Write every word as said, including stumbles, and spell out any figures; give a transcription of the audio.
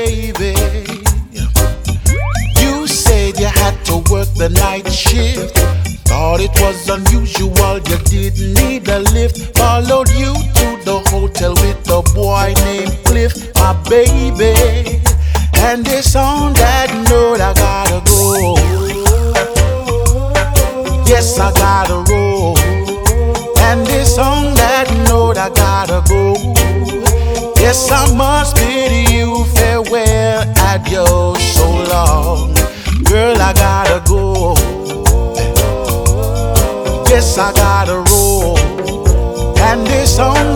baby. You said you had to work the night shift. Thought it was unusual, you didn't need a lift. Followed you to the hotel with a boy named Cliff, my baby. And it's on that note I gotta go. Yes, I gotta roll. And it's on that note I gotta go. Yes, I must bid you farewell, adios, so long. Girl, I gotta go. Yes, I gotta roll. And it's on